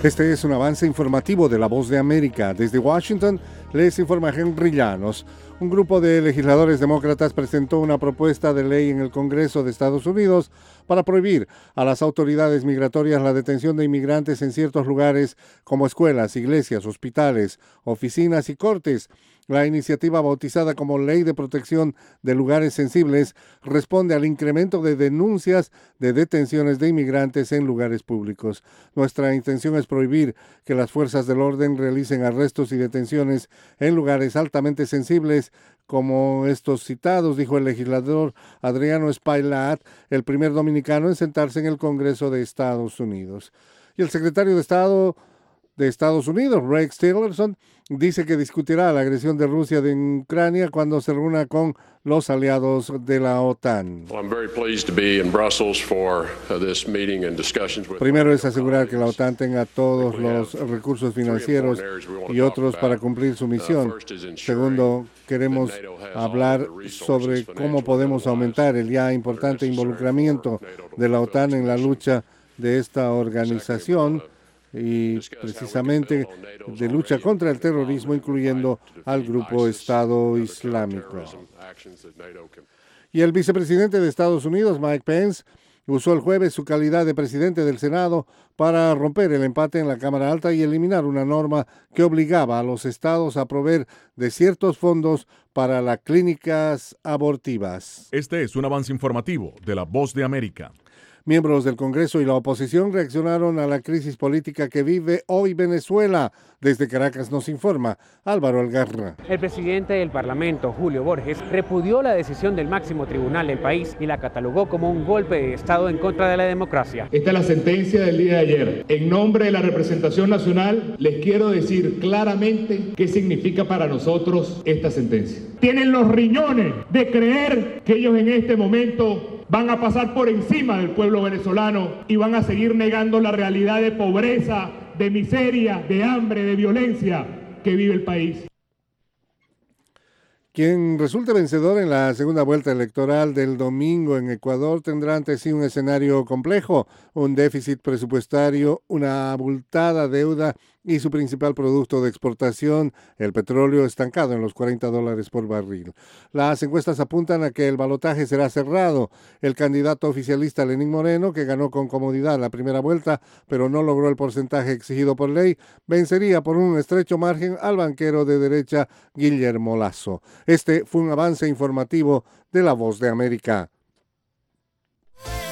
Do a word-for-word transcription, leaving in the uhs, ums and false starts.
Este es un avance informativo de La Voz de América. Desde Washington les informa Henry Llanos. Un grupo de legisladores demócratas presentó una propuesta de ley en el Congreso de Estados Unidos para prohibir a las autoridades migratorias la detención de inmigrantes en ciertos lugares como escuelas, iglesias, hospitales, oficinas y cortes. La iniciativa, bautizada como Ley de Protección de Lugares Sensibles, responde al incremento de denuncias de detenciones de inmigrantes en lugares públicos. Nuestra intención es prohibir que las fuerzas del orden realicen arrestos y detenciones en lugares altamente sensibles como estos citados, dijo el legislador Adriano Spailat, el primer dominicano en sentarse en el Congreso de Estados Unidos. Y el secretario de Estado de Estados Unidos, Rex Tillerson, dice que discutirá la agresión de Rusia de Ucrania cuando se reúna con los aliados de la OTAN. Primero es asegurar que la OTAN tenga todos los recursos financieros y otros para cumplir su misión. Segundo, queremos hablar sobre cómo podemos aumentar el ya importante involucramiento de la OTAN en la lucha de esta organización y precisamente de lucha contra el terrorismo, incluyendo al grupo Estado Islámico. Y el vicepresidente de Estados Unidos, Mike Pence, usó el jueves su calidad de presidente del Senado para romper el empate en la Cámara Alta y eliminar una norma que obligaba a los estados a proveer de ciertos fondos para las clínicas abortivas. Este es un avance informativo de La Voz de América. Miembros del Congreso y la oposición reaccionaron a la crisis política que vive hoy Venezuela. Desde Caracas nos informa Álvaro Algarra. El presidente del Parlamento, Julio Borges, repudió la decisión del máximo tribunal del país y la catalogó como un golpe de Estado en contra de la democracia. Esta es la sentencia del día de ayer. En nombre de la representación nacional, les quiero decir claramente qué significa para nosotros esta sentencia. Tienen los riñones de creer que ellos en este momento van a pasar por encima del pueblo venezolano y van a seguir negando la realidad de pobreza, de miseria, de hambre, de violencia que vive el país. Quien resulte vencedor en la segunda vuelta electoral del domingo en Ecuador tendrá ante sí un escenario complejo, un déficit presupuestario, una abultada deuda y su principal producto de exportación, el petróleo, estancado en los cuarenta dólares por barril. Las encuestas apuntan a que el balotaje será cerrado. El candidato oficialista Lenín Moreno, que ganó con comodidad la primera vuelta, pero no logró el porcentaje exigido por ley, vencería por un estrecho margen al banquero de derecha Guillermo Lasso. Este fue un avance informativo de La Voz de América.